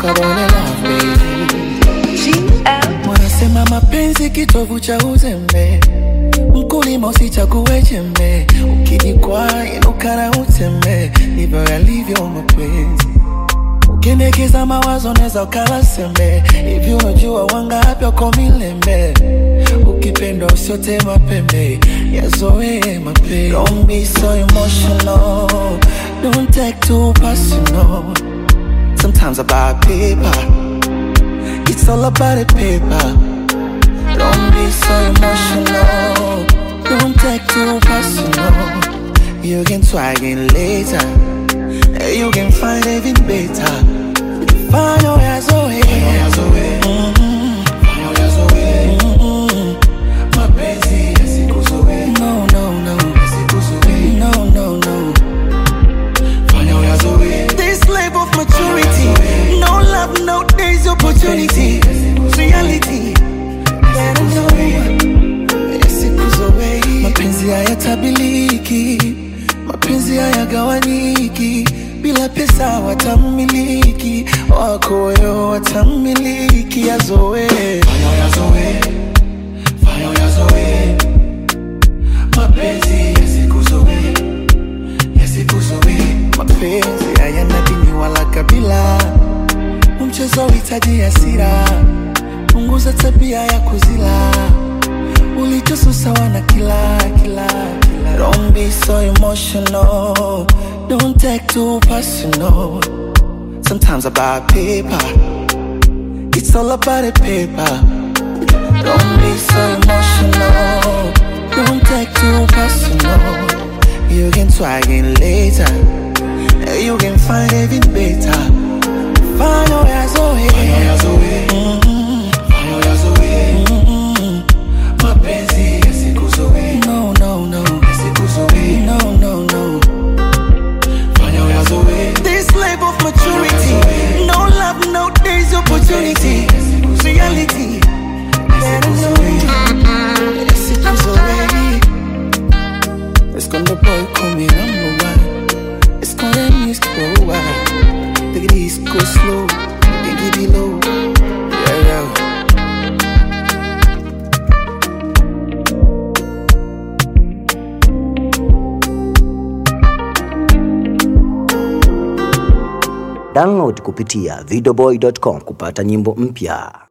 I wanna love baby. Wanasema mapenzi kitovu cha uzembe, mkulima usichague jembe, ukinikwaa inuka na utembe, ndivyo yalivyo mapenzi. Ukiendekeza mawazo neza ukala sembe, hivi unajua wangapi wako milembe, ukipendwa usiote mapembe, yazoe mapenzi. Don't be so emotional, don't take too personal. Sometimes about paper, it's all about the paper. Don't be so emotional, don't take too personal. You can try again later, you can find even better. Find your ways away, find your ways away. Mapenzi yasikuzoe, no no no, yasikuzoe, no no no. Find your ways away. This life of maturity, no love, no days opportunity. Reality, better know. Yasikuzoe. Mapenzi hayatabiliki, mapenzi hayagawanyiki, bila pesa watamiliki, wakoyo watamiliki, yazoe. Fanya yazoe, fanya yazoe. Mapenzi yasikuzoe, yasikuzoe. Mapenzi hayana dini wala kabila, mchezo hitaji hasira, punguza tabia ya kuzila, ulichoso sawa na kila. Don't be so emotional, don't take too personal. Sometimes about paper, it's all about the paper. Don't be so emotional, don't take too personal. You can try again later, you can find even better. Find your ways away, find your ways away. Find your ways away. Mapenzi yasikuzoe, no no no, yasikuzoe, no no no. Find your ways away. This life of maturity, no love, no days opportunity. Reality, better know. Yasikuzoe. It's gonna boy call me number one. It's gonna miss go wild. Take it easy, go slow, take it below. Yeah yeah. Download kupitia videoboy.com kupata nyimbo mpya.